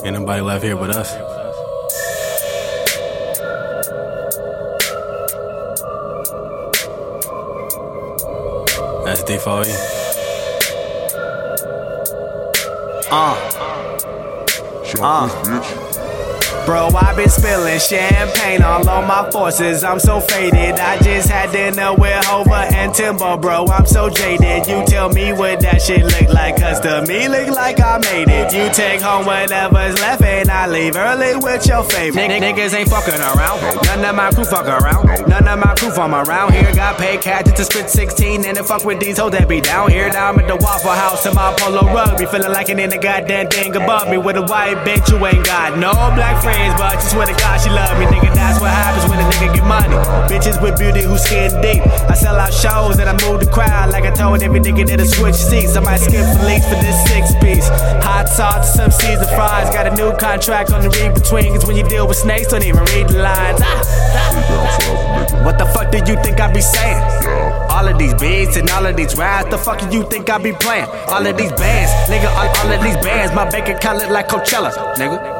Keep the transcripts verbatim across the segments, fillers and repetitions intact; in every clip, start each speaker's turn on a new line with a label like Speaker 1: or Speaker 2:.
Speaker 1: Ain't nobody left here but us. That's D four E.
Speaker 2: Uh. Uh. Bro, I been spilling champagne all on my forces. I'm so faded. I just had dinner with Hova and Timbo, bro. I'm so jaded. You tell me what that shit look like, cause to me look like I made it. You take home whatever's left and I leave early with your favorite. N niggas ain't fucking around. None of my crew fuck around. None of my crew from around here. Got paid cash to spit sixteen and then fuck with these hoes that be down here. Now I'm at the Waffle House in my polo rug. Be feeling like it in the goddamn thing above me. With a white bitch, you ain't got no black friends. But she swear to God she love me, nigga. That's what happens when a nigga get money. Bitches with beauty who skin deep. I sell out shows and I move the crowd like I told every nigga that'll switch seats. I might skip police for this six piece. Hot sauce, some seasoned fries. Got a new contract on the read between. Cause when you deal with snakes, don't even read the lines. Ah, ah. What the fuck do you think I be saying? All of these beats and all of these rides, the fuck do you think I be playing? All of these bands, nigga, all, all of these bands. My bank account look like Coachella, nigga.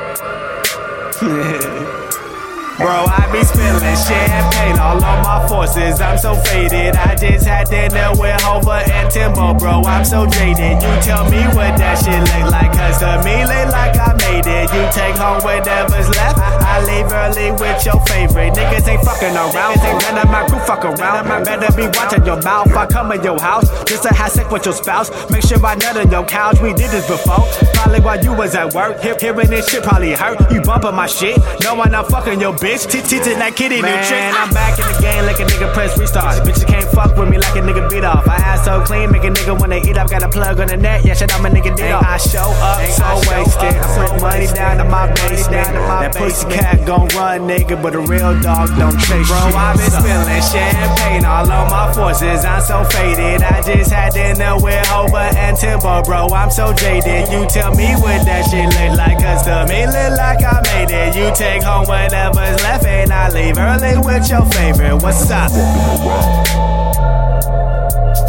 Speaker 2: Bro, I be spilling champagne all on my forces. I'm so faded. I just had dinner with Hova and Timbo, bro. I'm so jaded. You tell me what that shit look like, cause to me look like I made it. You take home whatever's left. I leave early with your favorite. Niggas ain't fucking around. None of my crew fuck around. Better be watching your mouth. I come in your house just to have sex with your spouse. Make sure I nut on your couch. We did this before. Probably while you was at work. Hearing this shit probably hurt. You bumping my shit. No, I'm not fucking your bitch. Teaching that kitty new trick. I'm back in the game like a nigga press restart. Bitches can't fuck with me like a nigga beat off. I ass so clean, make a nigga wanna eat up. Got a plug on the net, yeah, shit, I'm a nigga deal. I show up so wasted. I put money down to my basement. That pussy cat gon' run, nigga, but a real dog don't chase. Bro, I been spilling champagne all on my forces. I'm so faded. I just had dinner with Hova and Timbo, bro. I'm so jaded. You tell me what that shit look like, cause to me look like I made it. You take home whatever's left and I leave early with your favorite. What's up?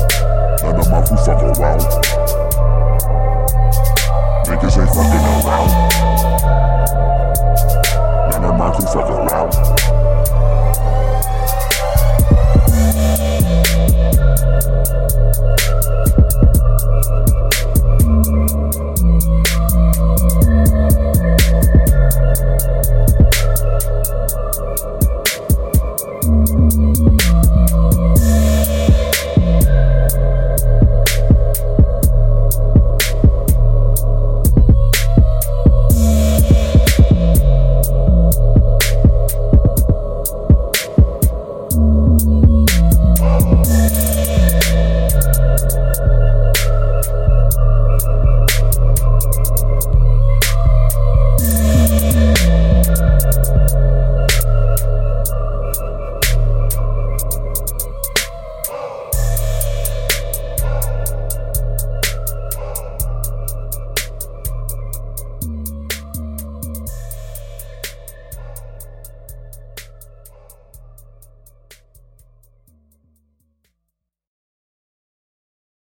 Speaker 3: None of my crew fuck around. Niggas ain't fucking around.